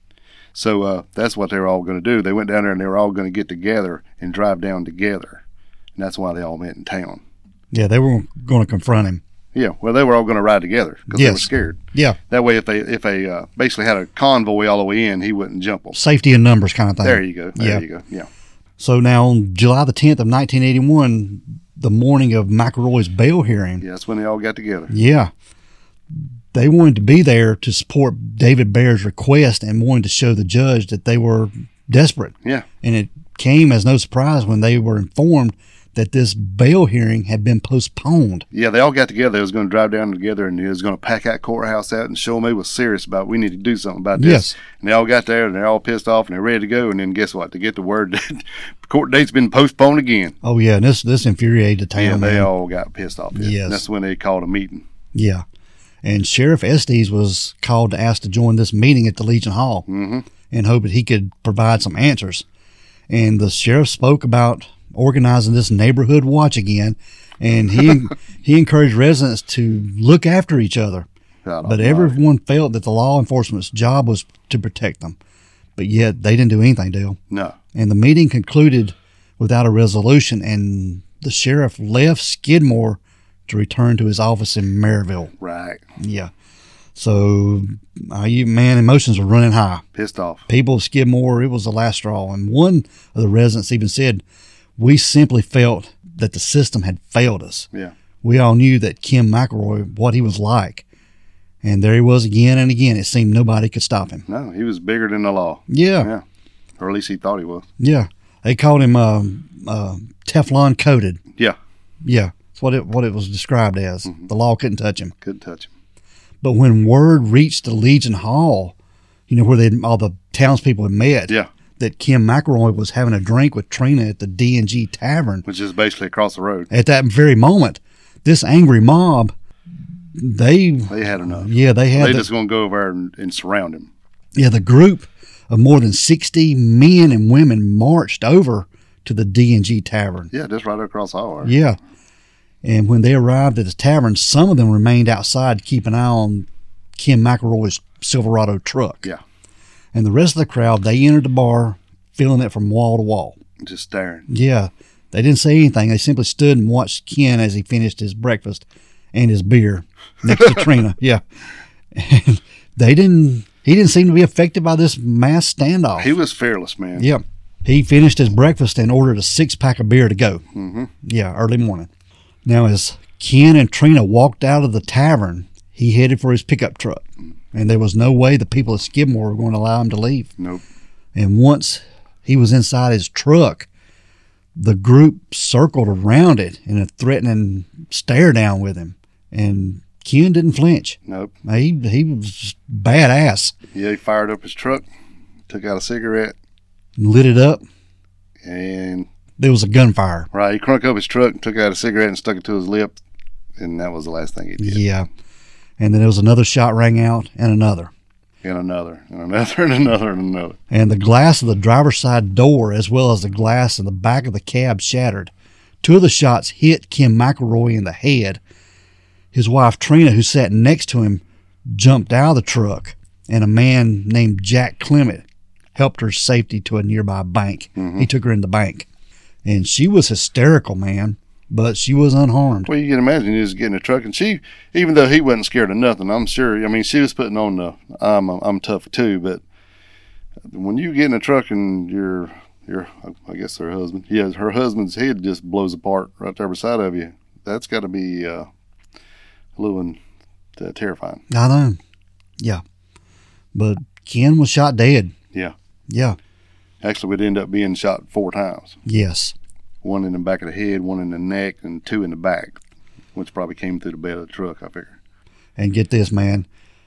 So that's what they were all going to do. They went down there and they were all going to get together and drive down together. And that's why they all met in town. Yeah, they were going to confront him. Yeah, well, they were all going to ride together because they were scared. Yeah. That way, if they basically had a convoy all the way in, he wouldn't jump them. Safety in numbers kind of thing. There you go. There you go. Yeah. So now on July the 10th of 1981, the morning of McElroy's bail hearing. Yeah, that's when they all got together. Yeah. They wanted to be there to support David Baird's request and wanted to show the judge that they were desperate. Yeah. And it came as no surprise when they were informed that this bail hearing had been postponed. Yeah, they all got together. They was going to drive down together, and they was going to pack that courthouse out and show them they was serious about we need to do something about this. Yes. And they all got there, and they're all pissed off, and they're ready to go. And then guess what? They get the word that the court date's been postponed again. Oh, yeah, and this infuriated the town. Yeah, they all got pissed off. Yes. And that's when they called a meeting. Yeah. And Sheriff Estes was called to ask to join this meeting at the Legion Hall and hope that he could provide some answers. And the sheriff spoke about organizing this neighborhood watch again, and he encouraged residents to look after each other. But everyone felt that the law enforcement's job was to protect them. But yet they didn't do anything, Dale. No. And the meeting concluded without a resolution, and the sheriff left Skidmore to return to his office in Maryville. Right. Yeah. So, emotions were running high. Pissed off. People of Skidmore, it was the last straw. And one of the residents even said, "We simply felt that the system had failed us. Yeah. We all knew that Ken McElroy, what he was like. And there he was again and again. It seemed nobody could stop him." No, he was bigger than the law. Yeah. Yeah. Or at least he thought he was. Yeah. They called him Teflon coated. Yeah. Yeah. That's what it was described as. Mm-hmm. The law couldn't touch him. Couldn't touch him. But when word reached the Legion Hall, where all the townspeople had met, Yeah. that Ken McElroy was having a drink with Trina at the D&G Tavern. Which is basically across the road. At that very moment, this angry mob, they had enough. Yeah, they just going to go over and surround him. Yeah, the group of more than 60 men and women marched over to the D&G Tavern. Yeah, just right across the hall. Yeah. And when they arrived at the tavern, some of them remained outside to keep an eye on Ken McElroy's Silverado truck. Yeah. And the rest of the crowd, they entered the bar, filling it from wall to wall. Just staring. Yeah. They didn't say anything. They simply stood and watched Ken as he finished his breakfast and his beer next to Trina. Yeah. And he didn't seem to be affected by this mass standoff. He was fearless, man. Yeah. He finished his breakfast and ordered a 6-pack of beer to go. Mm-hmm. Yeah, early morning. Now, as Ken and Trina walked out of the tavern, he headed for his pickup truck. And there was no way the people of Skidmore were going to allow him to leave. Nope. And once he was inside his truck, the group circled around it in a threatening stare down with him. And Ken didn't flinch. Nope. He was badass. Yeah, he fired up his truck, took out a cigarette. Lit it up. And there was a gunfire. Right. He crunked up his truck, took out a cigarette and stuck it to his lip. And that was the last thing he did. Yeah. And then there was another shot rang out and another. And another, and another, and another, and another. And the glass of the driver's side door, as well as the glass in the back of the cab, shattered. 2 of the shots hit Ken McElroy in the head. His wife, Trina, who sat next to him, jumped out of the truck. And a man named Jack Clement helped her safety to a nearby bank. Mm-hmm. He took her in the bank. And she was hysterical, man. But she was unharmed. Well, you can imagine he was getting a truck, and she, even though he wasn't scared of nothing, I'm sure. I mean, she was putting on the I'm tough too. But when you get in a truck and your I guess her husband, her husband's head just blows apart right there beside of you. That's got to be a little terrifying. I know. Yeah, but Ken was shot dead. Yeah. Yeah. Actually, we'd end up being shot 4 times. Yes. 1 in the back of the head, 1 in the neck, and 2 in the back, which probably came through the bed of the truck, I figure. And get this, man.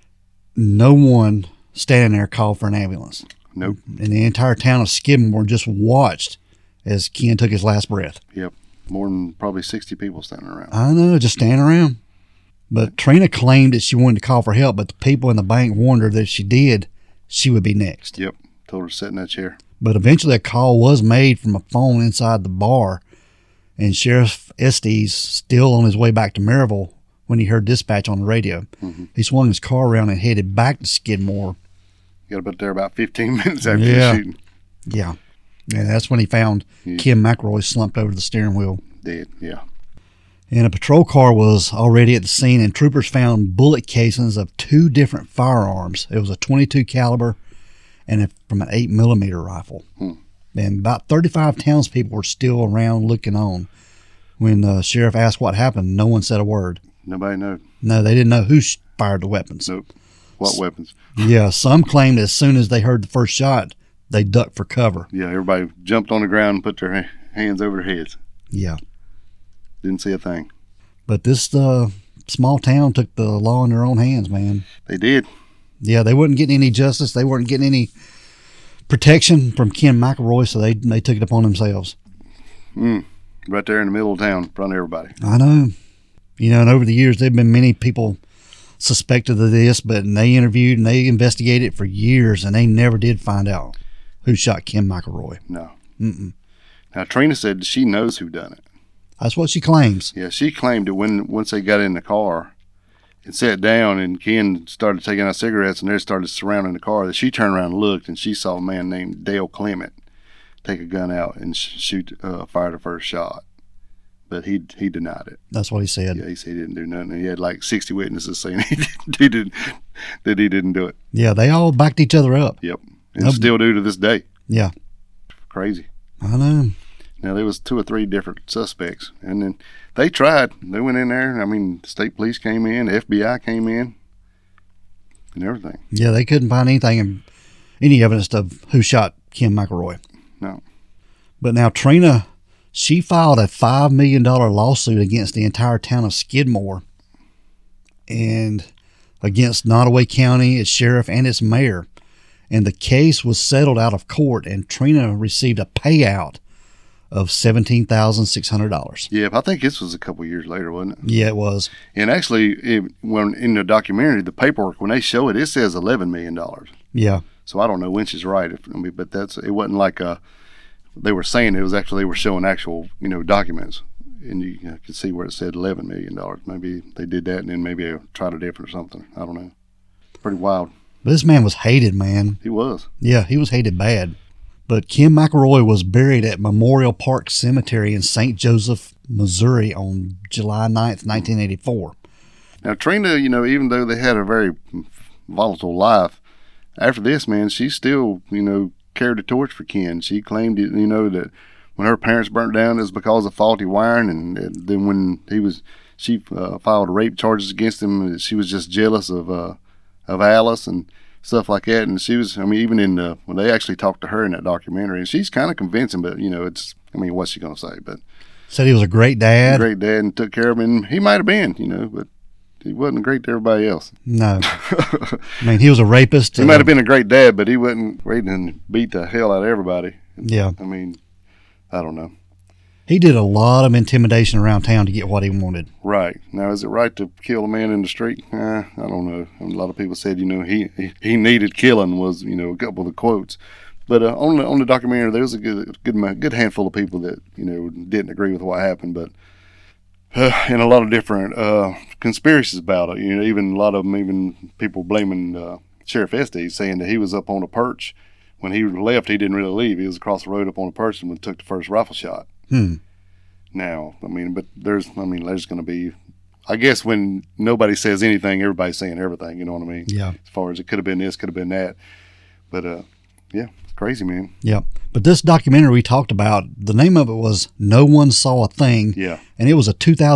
No one standing there called for an ambulance. Nope. And the entire town of Skidmore just watched as Ken took his last breath. Yep. More than probably 60 people standing around. I know, just standing around. But Trina claimed that she wanted to call for help, but the people in the bank warned her that if she did, she would be next. Yep. Told her to sit in that chair. But eventually a call was made from a phone inside the bar, and Sheriff Estes, still on his way back to Maryville when he heard dispatch on the radio. Mm-hmm. He swung his car around and headed back to Skidmore. Got up there about 15 minutes after the shooting. Yeah. And that's when he found Ken McElroy slumped over the steering wheel. Dead, yeah. And a patrol car was already at the scene, and troopers found bullet casings of 2 different firearms. It was a .22 caliber and from an 8mm rifle. And about 35 townspeople were still around looking on. When the sheriff asked what happened, no one said a word. Nobody knew. No, they didn't know who fired the weapons. Nope. What weapons? Yeah, some claimed as soon as they heard the first shot, they ducked for cover. Yeah, everybody jumped on the ground and put their hands over their heads. Yeah. Didn't see a thing. But this small town took the law in their own hands, man. They did. Yeah, they weren't getting any justice. They weren't getting any protection from Ken McElroy, so they took it upon themselves. Right there in the middle of town in front of everybody. I know. And over the years, there have been many people suspected of this, but they interviewed and they investigated for years, and they never did find out who shot Ken McElroy. No. Mm-mm. Now Trina said she knows who done it. That's what she claims. Yeah, she claimed that once they got in the car and sat down and Ken started taking out cigarettes and they started surrounding the car, that she turned around and looked and she saw a man named Dale Clement take a gun out and fire the first shot. But he denied it. That's what he said. Yeah, he said he didn't do nothing. And he had like 60 witnesses saying he didn't do it. Yeah, they all backed each other up. Yep. And still do to this day. Yeah. Crazy. I know. Now, there was 2 or 3 different suspects. And then they tried. They went in there. I mean, the state police came in. The FBI came in. And everything. Yeah, they couldn't find any evidence of who shot Kim McElroy. No. But now Trina, she filed a $5 million lawsuit against the entire town of Skidmore and against Nottoway County, its sheriff, and its mayor. And the case was settled out of court, and Trina received a payout of $17,600. Yeah, I think this was a couple years later, wasn't it? Yeah, it was. And actually, when in the documentary, the paperwork, when they show it, it says $11 million. Yeah. So I don't know when she's right. But it wasn't like they were saying it was actually, they were showing actual, documents. And you could see where it said $11 million. Maybe they did that and then maybe they tried a different or something. I don't know. Pretty wild. But this man was hated, man. He was. Yeah, he was hated bad. But Kim McElroy was buried at Memorial Park Cemetery in St. Joseph, Missouri on July 9th, 1984. Now, Trina, even though they had a very volatile life, after this, man, she still, carried the torch for Ken. She claimed, that when her parents burnt down, it was because of faulty wiring. And then when she filed rape charges against him, she was just jealous of Alice and stuff like that. And she was, even when they actually talked to her in that documentary, and she's kind of convincing, but, what's she going to say? But said he was a great dad. Great dad and took care of him. And he might have been, but he wasn't great to everybody else. No. He was a rapist. He might have been a great dad, but he wasn't ready to beat the hell out of everybody. Yeah. I don't know. He did a lot of intimidation around town to get what he wanted. Right. Now, is it right to kill a man in the street? I don't know. A lot of people said, he needed killing was, a couple of the quotes. But on the documentary, there was a good handful of people that, didn't agree with what happened. But and a lot of different conspiracies about it. Even a lot of them, even people blaming Sheriff Estes, saying that he was up on a perch. When he left, he didn't really leave. He was across the road up on a perch and took the first rifle shot. Now, but there's going to be, I guess when nobody says anything, everybody's saying everything, you know what I mean? Yeah. As far as it could have been this, could have been that. But, yeah, it's crazy, man. Yeah. But this documentary we talked about, the name of it was No One Saw a Thing. Yeah. And it was a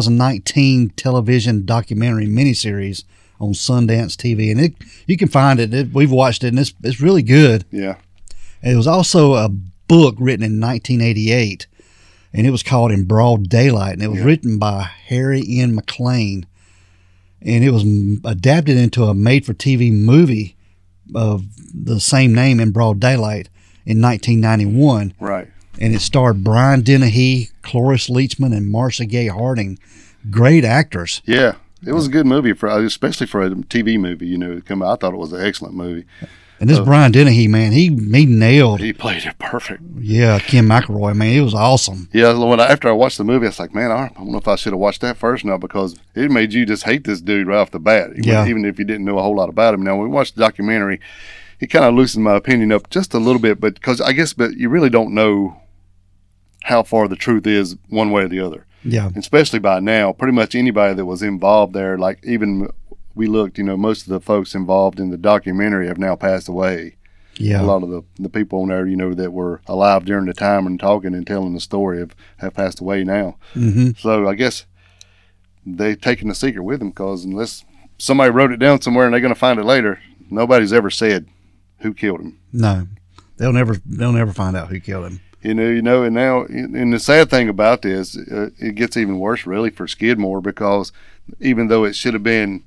2019 television documentary miniseries on Sundance TV. And you can find it. We've watched it, and it's really good. Yeah. And it was also a book written in 1988. And it was called In Broad Daylight, and it was written by Harry N. McLean. And it was adapted into a made-for-TV movie of the same name, In Broad Daylight, in 1991. Right. And it starred Brian Dennehy, Cloris Leachman, and Marcia Gay Harding. Great actors. Yeah. It was a good movie, especially for a TV movie, to come out. I thought it was an excellent movie. And this Brian Dennehy, man, he nailed. He played it perfect. Yeah, Kim McElroy, man, it was awesome. Yeah, after I watched the movie, I was like, man, I don't know if I should have watched that first now, because it made you just hate this dude right off the bat, even if you didn't know a whole lot about him. Now, when we watched the documentary, it kind of loosened my opinion up just a little bit, but you really don't know how far the truth is one way or the other. Yeah. And especially by now, pretty much anybody that was involved there, like even we looked, most of the folks involved in the documentary have now passed away. Yeah. A lot of the people on there, that were alive during the time and talking and telling the story have passed away now. Mm-hmm. So I guess they've taken the secret with them, because unless somebody wrote it down somewhere and they're going to find it later, nobody's ever said who killed him. No, they'll never find out who killed him. And now, and the sad thing about this, it gets even worse really for Skidmore, because even though it should have been,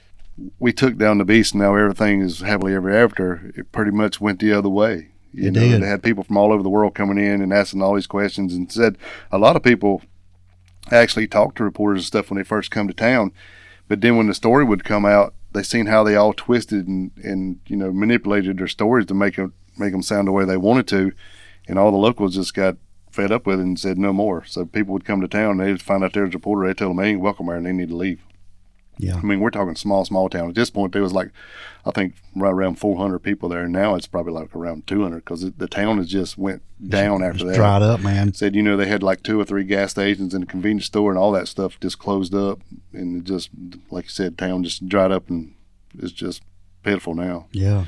we took down the beast and now everything is happily ever after, it pretty much went the other way. It did. They had people from all over the world coming in and asking all these questions, and said a lot of people actually talked to reporters and stuff when they first come to town, but then when the story would come out, they seen how they all twisted and manipulated their stories to make them sound the way they wanted to, and all the locals just got fed up with it and said no more. So people would come to town, they'd find out there's a reporter, they'd tell them they ain't welcome there and they need to leave. Yeah. I mean, we're talking small town. At this point, there was like, I think, right around 400 people there. Now it's probably like around 200 because the town has just went down after that. Dried up, man. Said, they had like 2 or 3 gas stations and a convenience store and all that stuff just closed up. And it just, like you said, town just dried up and it's just pitiful now. Yeah.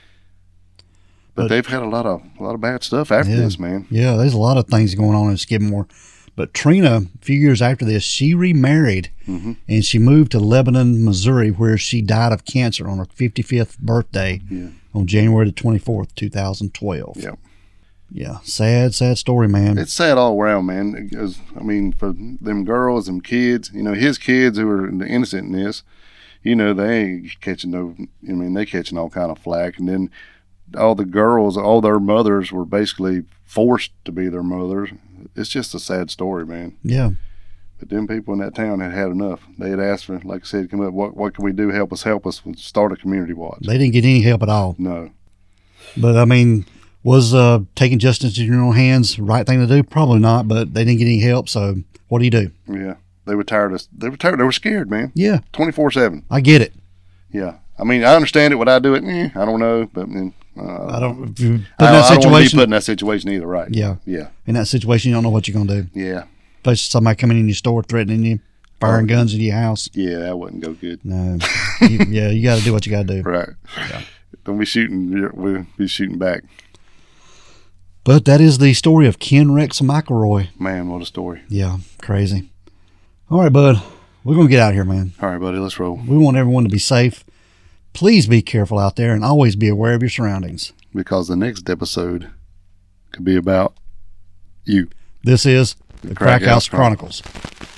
But they've had a lot of bad stuff after this, man. Yeah, there's a lot of things going on in Skidmore. But Trina, a few years after this, she remarried and she moved to Lebanon, Missouri, where she died of cancer on her 55th birthday on January the 24th, 2012. Yeah. Yeah, sad story, man. It's sad all around, man. Because, I mean, for them girls, them kids, his kids who are innocent in this, they ain't catching they catching all kind of flack. And then all the girls, all their mothers were basically forced to be their mothers. It's just a sad story, man. Yeah. But them people in that town had enough. They had asked for, like I said, come up, what can we do? Help us. Start a community watch. They didn't get any help at all. No. But, I mean, was taking justice in your own hands the right thing to do? Probably not, but they didn't get any help, so what do you do? Yeah. They were tired. They were scared, man. Yeah. 24/7. I get it. Yeah. I mean, I understand it. Would I do it? I don't know. But I don't. If you put in I that don't want to be situation, put in that situation either, right? Yeah. Yeah. In that situation, you don't know what you're gonna do. Yeah. Especially somebody coming in your store threatening you, firing guns into your house. Yeah, that wouldn't go good. No. You got to do what you got to do. Right. Yeah. Don't be shooting. We'll be shooting back. But that is the story of Ken Rex McElroy. Man, what a story. Yeah, crazy. All right, bud. We're gonna get out of here, man. All right, buddy. Let's roll. We want everyone to be safe. Please be careful out there and always be aware of your surroundings. Because the next episode could be about you. This is the Crack House Chronicles.